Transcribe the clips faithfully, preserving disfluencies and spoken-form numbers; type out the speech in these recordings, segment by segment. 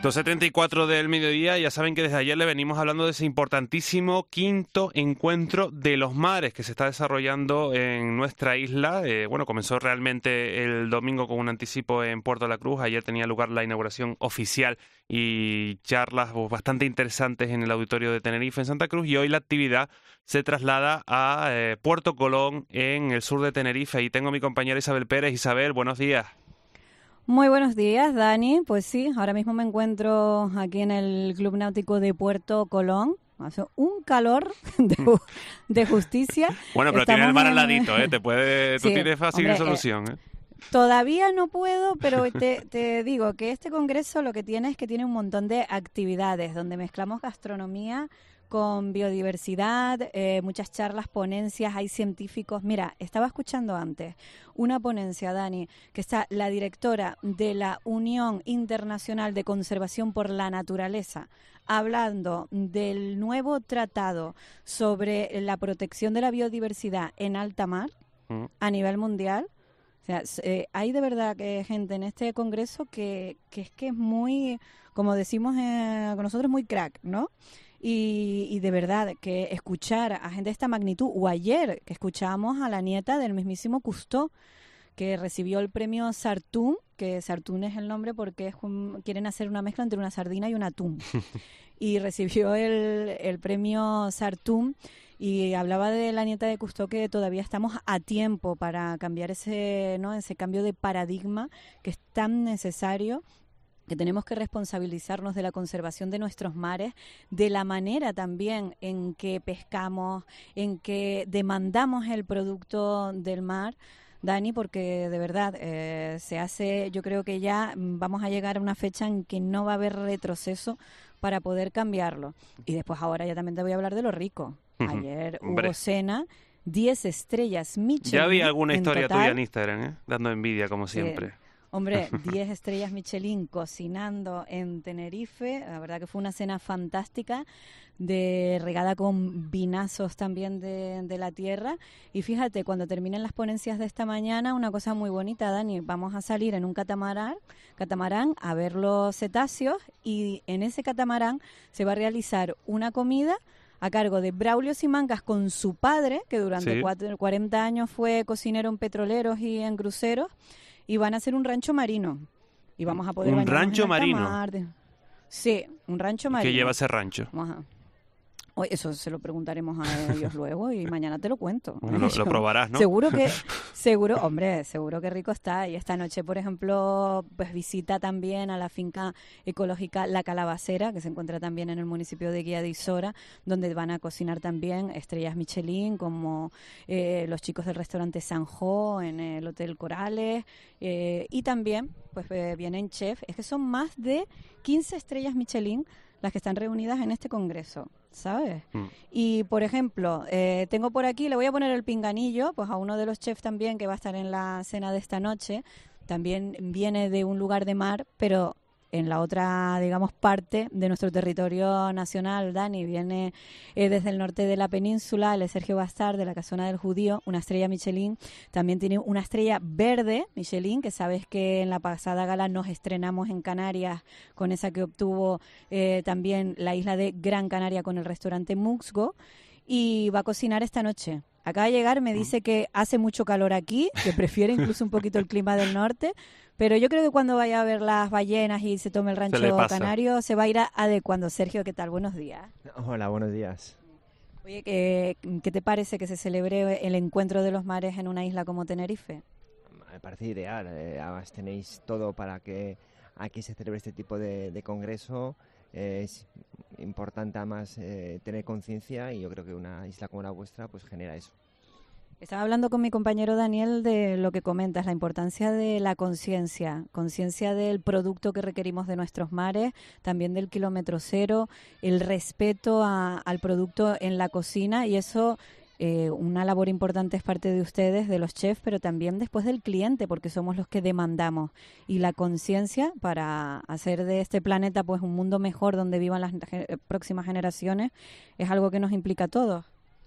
dos setenta y cuatro del mediodía, ya saben que desde ayer le venimos hablando de ese importantísimo quinto encuentro de los mares que se está desarrollando en nuestra isla. Eh, bueno, comenzó realmente el domingo con un anticipo en Puerto La Cruz. Ayer tenía lugar la inauguración oficial y charlas bastante interesantes en el auditorio de Tenerife en Santa Cruz, y hoy la actividad se traslada a eh, Puerto Colón en el sur de Tenerife. Ahí tengo a mi compañera Isabel Pérez. Isabel, buenos días. Muy buenos días, Dani. Pues sí, ahora mismo me encuentro aquí en el Club Náutico de Puerto Colón. Hace un calor de, ju- de justicia. Bueno, pero Estamos tienes el mar al en- ladito, ¿eh? Te puede, tú Sí, tienes fácil hombre, solución, ¿eh? todavía no puedo, pero te, te digo que este congreso lo que tiene es que tiene un montón de actividades donde mezclamos gastronomía con biodiversidad, eh, muchas charlas, ponencias, hay científicos. Mira, estaba escuchando antes una ponencia, Dani, que está la directora de la Unión Internacional de Conservación por la Naturaleza, hablando del nuevo tratado sobre la protección de la biodiversidad en alta mar Mm. a nivel mundial. O sea, s- eh, hay de verdad que gente en este congreso que, que es que es muy, como decimos eh, con nosotros, muy crack, ¿no? Y, y de verdad que escuchar a gente de esta magnitud, o ayer que escuchábamos a la nieta del mismísimo Cousteau, que recibió el premio Sartún, que Sartún es el nombre porque es un- quieren hacer una mezcla entre una sardina y un atún. Y recibió el, el premio Sartún y hablaba de la nieta de Cousteau que todavía estamos a tiempo para cambiar ese, ¿no? ese cambio de paradigma que es tan necesario, que tenemos que responsabilizarnos de la conservación de nuestros mares, de la manera también en que pescamos, en que demandamos el producto del mar, Dani, porque de verdad eh, se hace, yo creo que ya mm, vamos a llegar a una fecha en que no va a haber retroceso para poder cambiarlo. Y después ahora ya también te voy a hablar de lo rico. Ayer hubo Hombre, cena, diez estrellas ya vi Michelin alguna en historia tuya total. en Instagram, ¿eh? Dando envidia, como Sí, siempre. hombre, diez estrellas Michelin cocinando en Tenerife. La verdad que fue una cena fantástica, de regada con vinazos también de, de la tierra. Y fíjate, cuando terminen las ponencias de esta mañana, una cosa muy bonita, Dani, vamos a salir en un catamarán, catamarán a ver los cetáceos, y en ese catamarán se va a realizar una comida a cargo de Braulio Simancas con su padre, que durante Sí. cuatro- cuarenta años fue cocinero en petroleros y en cruceros, y van a hacer un rancho marino. Y vamos a poder Un bañarnos rancho en alta marino. mar. de- Sí, un rancho ¿Y qué marino. lleva ese rancho? Vamos a- Oye, eso se lo preguntaremos a ellos luego y mañana te lo cuento. Bueno, lo, lo Yo- probarás, ¿no? Seguro que, seguro, hombre, seguro que rico está. Y esta noche, por ejemplo, pues visita también a la finca ecológica La Calabacera, que se encuentra también en el municipio de Guía de Isora, donde van a cocinar también estrellas Michelin, como eh, los chicos del restaurante Sanjo en el Hotel Corales, eh, y también, pues eh, vienen chefs. Es que son más de quince estrellas Michelin las que están reunidas en este congreso, ¿sabes? Mm. Y, por ejemplo, eh, tengo por aquí, le voy a poner el pinganillo, pues a uno de los chefs también que va a estar en la cena de esta noche. También viene de un lugar de mar, pero en la otra, digamos, parte de nuestro territorio nacional. Dani viene eh, desde el norte de la península, él es Sergio Bastard, de la Casona del Judío, una estrella Michelin. También tiene una estrella verde Michelin, que sabes que en la pasada gala nos estrenamos en Canarias con esa que obtuvo eh, también la isla de Gran Canaria con el restaurante Muxgo, y va a cocinar esta noche. Acaba de llegar, me dice que hace mucho calor aquí, que prefiere incluso un poquito el clima del norte, pero yo creo que cuando vaya a ver las ballenas y se tome el Se le rancho pasa. canario, se va a ir a- adecuando. Sergio, ¿qué tal? Buenos días. Hola, buenos días. Oye, ¿qué, qué te parece que se celebre el encuentro de los mares en una isla como Tenerife? Me parece ideal. eh, además tenéis todo para que aquí se celebre este tipo de, de congreso. Eh, es importante además eh, tener conciencia, y yo creo que una isla como la vuestra pues genera eso. Estaba hablando con mi compañero Daniel de lo que comentas, la importancia de la conciencia, conciencia del producto que requerimos de nuestros mares, también del kilómetro cero, el respeto a- al producto en la cocina, y eso, eh, una labor importante es parte de ustedes, de los chefs, pero también después del cliente, porque somos los que demandamos. Y la conciencia para hacer de este planeta pues un mundo mejor donde vivan las ge- próximas generaciones es algo que nos implica a todos.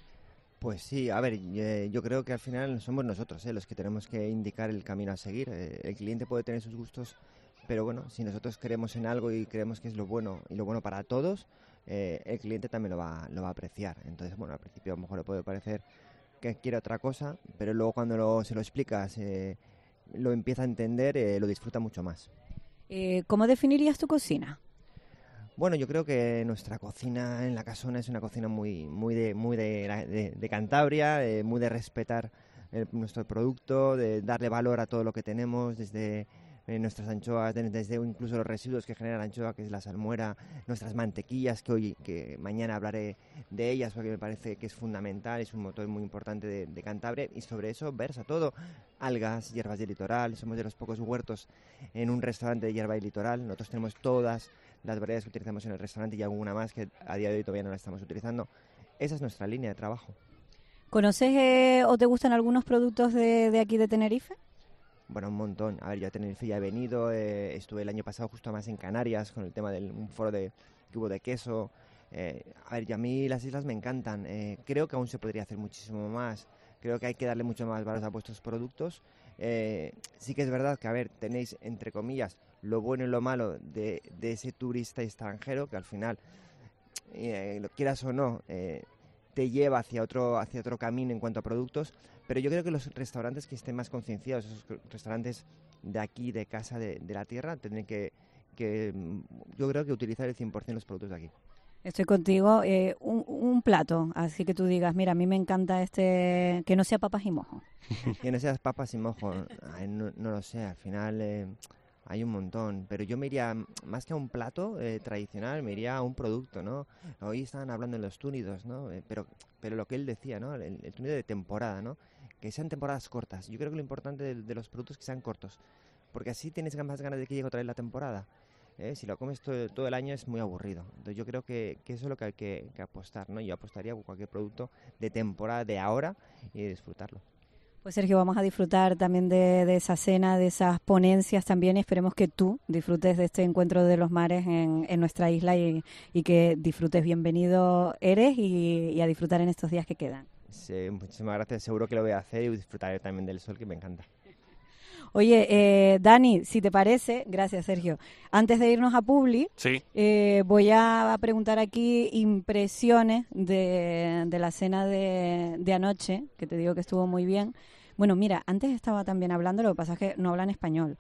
Pues sí, a ver, eh, yo creo que al final somos nosotros eh, los que tenemos que indicar el camino a seguir. Eh, el cliente puede tener sus gustos, pero bueno, si nosotros creemos en algo y creemos que es lo bueno y lo bueno para todos, eh, el cliente también lo va, lo va a apreciar. Entonces, bueno, al principio a lo mejor le puede parecer que quiere otra cosa, pero luego cuando lo, se lo explicas, eh, lo empieza a entender, eh, lo disfruta mucho más. Eh, ¿Cómo definirías tu cocina? Bueno, yo creo que nuestra cocina en La Casona es una cocina muy, muy de, muy de, de, de Cantabria, eh, muy de respetar el, nuestro producto, de darle valor a todo lo que tenemos, desde eh, nuestras anchoas, desde incluso los residuos que genera la anchoa, que es la salmuera, nuestras mantequillas, que hoy, que mañana hablaré de ellas porque me parece que es fundamental, es un motor muy importante de, de Cantabria, y sobre eso versa todo, algas, hierbas de litoral. Somos de los pocos huertos en un restaurante de hierba de litoral. Nosotros tenemos todas las variedades que utilizamos en el restaurante y alguna más que a día de hoy todavía no la estamos utilizando. Esa es nuestra línea de trabajo. ¿Conoces eh, o te gustan algunos productos de, de aquí de Tenerife? Bueno, un montón. A ver, yo a Tenerife ya he venido, eh, estuve el año pasado justo más en Canarias con el tema del un foro de, que hubo de queso. Eh, a ver, y a mí las islas me encantan. Eh, creo que aún se podría hacer muchísimo más. Creo que hay que darle mucho más valor a vuestros productos. Eh, sí que es verdad que, a ver, tenéis, entre comillas, lo bueno y lo malo de, de ese turista extranjero que al final, eh, lo quieras o no, eh, te lleva hacia otro, hacia otro camino en cuanto a productos. Pero yo creo que los restaurantes que estén más concienciados, esos restaurantes de aquí, de casa, de, de la tierra, tendrán que, que, yo creo que utilizar el cien por ciento los productos de aquí. Estoy contigo. Eh, un, un plato, así que tú digas, mira, a mí me encanta este, que no sea papas y mojo. Que no seas papas y mojo, ay, no, no lo sé, al final eh, hay un montón, pero yo me iría, más que a un plato eh, tradicional, me iría a un producto, ¿no? Hoy estaban hablando en los túnidos, ¿no? Eh, pero, pero lo que él decía, ¿no? El, el túnido de temporada, ¿no? Que sean temporadas cortas. Yo creo que lo importante de, de los productos es que sean cortos, porque así tienes más ganas de que llegue otra vez la temporada. ¿Eh? Si lo comes todo, todo el año es muy aburrido. Entonces yo creo que, que eso es lo que hay que, que apostar, ¿no? Yo apostaría por cualquier producto de temporada, de ahora, y disfrutarlo. Pues Sergio, vamos a disfrutar también de, de esa cena, de esas ponencias también. Esperemos que tú disfrutes de este encuentro de los mares en, en nuestra isla y, y que disfrutes. Bienvenido eres y, y a disfrutar en estos días que quedan. Sí, muchísimas gracias. Seguro que lo voy a hacer y disfrutaré también del sol, que me encanta. Oye, eh, Dani, si te parece, gracias Sergio, antes de irnos a Publi, sí. eh, voy a preguntar aquí impresiones de, de la cena de, de anoche, que te digo que estuvo muy bien. Bueno, mira, antes estaba también hablando, lo que pasa es que no hablan español.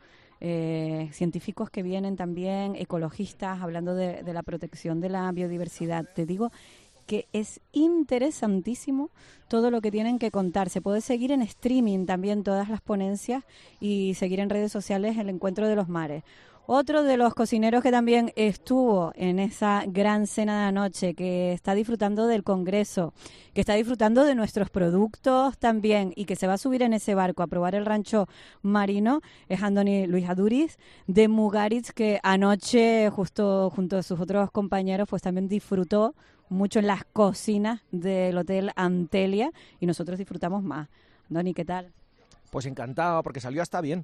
Eh, científicos que vienen también, ecologistas, hablando de, de la protección de la biodiversidad. Te digo que es interesantísimo todo lo que tienen que contar. Se puede seguir en streaming también todas las ponencias y seguir en redes sociales el Encuentro de los Mares. Otro de los cocineros que también estuvo en esa gran cena de anoche, que está disfrutando del congreso, que está disfrutando de nuestros productos también y que se va a subir en ese barco a probar el rancho marino, es Andoni Luis Aduriz de Mugaritz, que anoche, justo junto a sus otros compañeros, pues también disfrutó mucho en las cocinas del Hotel Antelia y nosotros disfrutamos más. Andoni, ¿qué tal? Pues encantado, porque salió hasta bien.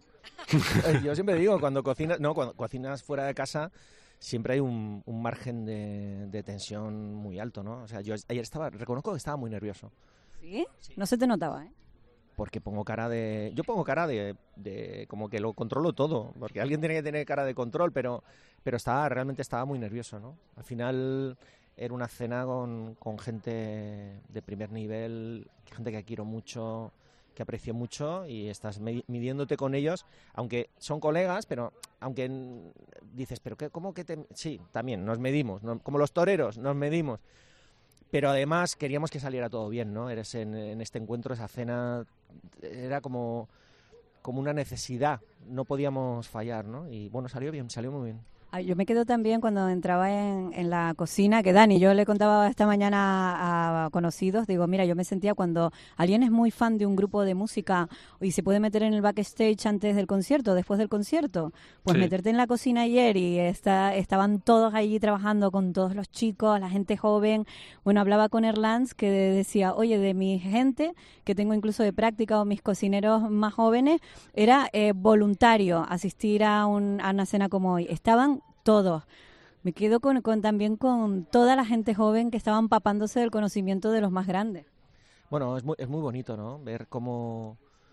Yo siempre digo, cuando cocinas, no, cuando cocinas fuera de casa, siempre hay un, un margen de, de tensión muy alto, ¿no? O sea, yo ayer estaba, reconozco que estaba muy nervioso. ¿Sí? Sí. No se te notaba, ¿eh? Porque pongo cara de... Yo pongo cara de, de... como que lo controlo todo, porque alguien tiene que tener cara de control, pero, pero estaba, realmente estaba muy nervioso, ¿no? Al final era una cena con, con gente de primer nivel, gente que quiero mucho, que aprecio mucho, y estás midiéndote con ellos, aunque son colegas, pero aunque dices, pero qué, ¿cómo que te...? Sí, también nos medimos, no, como los toreros, nos medimos. Pero además queríamos que saliera todo bien, ¿no? Eres en, en este encuentro, esa cena, era como, como una necesidad, no podíamos fallar, ¿no? Y bueno, salió bien, salió muy bien. Yo me quedo también cuando entraba en, en la cocina, que Dani, yo le contaba esta mañana a conocidos, digo, mira, yo me sentía cuando alguien es muy fan de un grupo de música y se puede meter en el backstage antes del concierto, después del concierto, pues sí. Meterte en la cocina ayer y está, estaban todos allí trabajando con todos los chicos, la gente joven. Bueno, hablaba con Erlans que decía, oye, de mi gente, que tengo incluso de práctica, o mis cocineros más jóvenes, era eh, voluntario asistir a, un, a una cena como hoy. Estaban todos. Me quedo con, con también con toda la gente joven que estaba empapándose del conocimiento de los más grandes. Bueno, es muy, es muy bonito, ¿no? Ver cómo,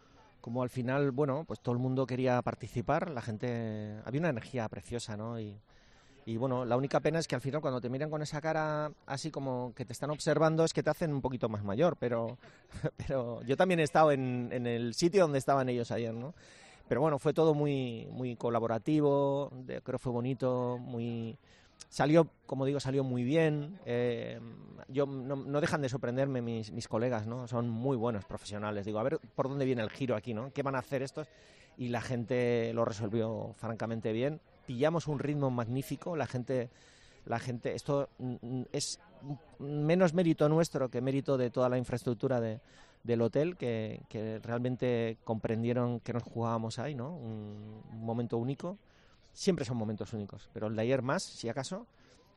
como al final, bueno, pues todo el mundo quería participar, la gente, había una energía preciosa, ¿no? Y, y bueno, la única pena es que al final cuando te miran con esa cara así como que te están observando es que te hacen un poquito más mayor, pero, pero yo también he estado en, en el sitio donde estaban ellos ayer, ¿no? Pero bueno, fue todo muy, muy colaborativo, creo que fue bonito, muy... Salió, como digo, salió muy bien. Eh, yo no, no dejan de sorprenderme mis, mis colegas, ¿no? Son muy buenos profesionales. Digo, a ver por dónde viene el giro aquí, ¿no? ¿Qué van a hacer estos? Y la gente lo resolvió francamente bien. Pillamos un ritmo magnífico. La gente, la gente, esto es menos mérito nuestro que mérito de toda la infraestructura de, del hotel, que, que realmente comprendieron que nos jugábamos ahí, ¿no? Un, un momento único. Siempre son momentos únicos, pero el de ayer más, si acaso,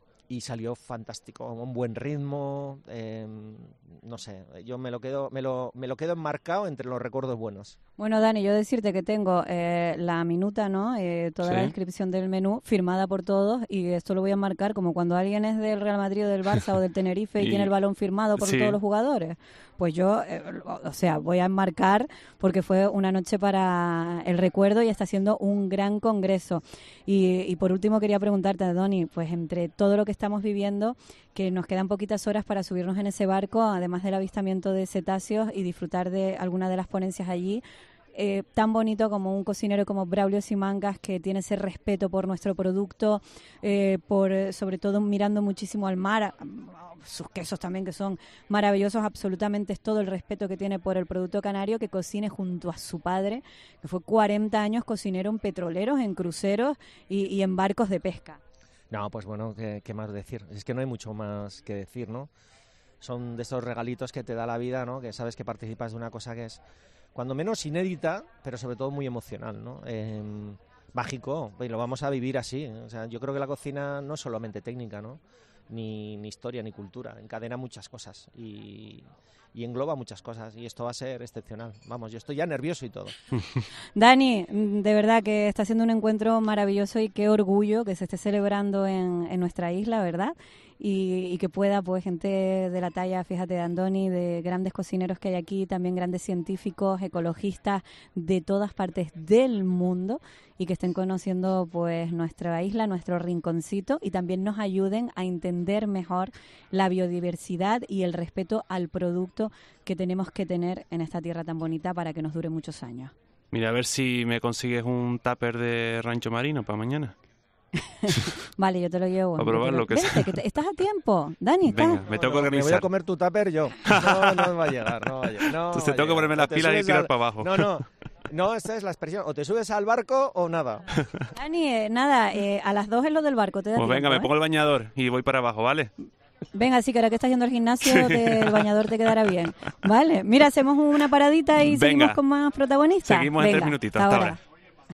y salió fantástico, un buen ritmo, eh, no sé, yo me lo quedo, me lo, me lo quedo enmarcado entre los recuerdos buenos. Bueno, Dani, yo decirte que tengo eh, la minuta, ¿no? Eh, toda sí. la descripción del menú firmada por todos, y esto lo voy a marcar como cuando alguien es del Real Madrid o del Barça o del Tenerife y, y tiene el balón firmado por sí. todos los jugadores. Pues yo, eh, o sea, voy a enmarcar porque fue una noche para el recuerdo y está siendo un gran congreso. Y, y por último quería preguntarte, Dani, pues entre todo lo que estamos viviendo, que nos quedan poquitas horas para subirnos en ese barco, además del avistamiento de cetáceos y disfrutar de alguna de las ponencias allí, eh, tan bonito como un cocinero como Braulio Simancas, que tiene ese respeto por nuestro producto, eh, por sobre todo mirando muchísimo al mar, sus quesos también que son maravillosos, absolutamente es todo el respeto que tiene por el producto canario, que cocine junto a su padre, que fue cuarenta años cocinero en petroleros, en cruceros y, y en barcos de pesca. No, pues bueno, ¿qué, qué más decir? Es que no hay mucho más que decir, ¿no? Son de esos regalitos que te da la vida, ¿no? Que sabes que participas de una cosa que es, cuando menos inédita, pero sobre todo muy emocional, ¿no? Eh, mágico, y lo vamos a vivir así. O sea, yo creo que la cocina no es solamente técnica, ¿no? Ni, ni historia, ni cultura. Encadena muchas cosas y... y engloba muchas cosas, y esto va a ser excepcional. Vamos, yo estoy ya nervioso y todo. Dani, de verdad que está siendo un encuentro maravilloso y qué orgullo que se esté celebrando en, en nuestra isla, ¿verdad? Y, y que pueda, pues, gente de la talla, fíjate, de Andoni, de grandes cocineros que hay aquí, también grandes científicos, ecologistas de todas partes del mundo, y que estén conociendo, pues, nuestra isla, nuestro rinconcito, y también nos ayuden a entender mejor la biodiversidad y el respeto al producto que tenemos que tener en esta tierra tan bonita para que nos dure muchos años. Mira, a ver si me consigues un tupper de Rancho Marino para mañana. Vale, yo te lo llevo. A probar lo que Vente, sea. que te, estás a tiempo, Dani. ¿Estás? Venga, me tengo que no, organizar. Me voy a comer tu tupper yo. No, no va a llegar, no va a llegar. No Entonces va tengo que ponerme las pilas y tirar al... para abajo. No, no, no, esta es la expresión. O te subes al barco o nada. Dani, eh, nada, eh, a las dos es lo del barco. Te da Pues tiempo, venga, me ¿eh? pongo el bañador y voy para abajo, ¿vale? Venga, sí, que ahora que estás yendo al gimnasio, te, el bañador te quedará bien. Vale, mira, hacemos una paradita y Venga. seguimos con más protagonistas. Seguimos Venga, en tres minutitos, hasta ahora.